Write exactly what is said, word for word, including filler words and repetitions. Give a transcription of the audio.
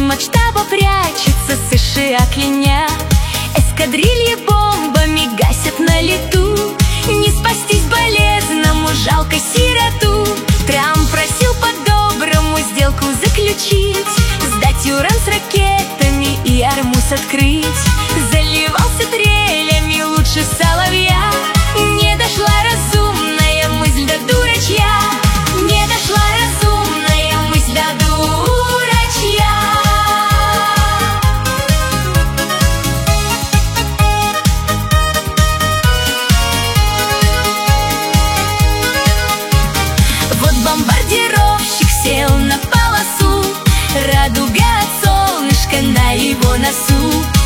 Дым от штаба прячется, США кляня. Эскадрильи бомбами гасят на лету. Не спастись болезному, жалко сироту. Трамп просил по-доброму сделку заключить, сдать уран с ракетами и Ормуз открыть. Заливался трелями лучше соловья. Не дошла разумная мысль до дурачья. Не дошла разумная мысль до дурачья. Вот бомбардировщик сел на полосу, радуга от солнышка на его носу.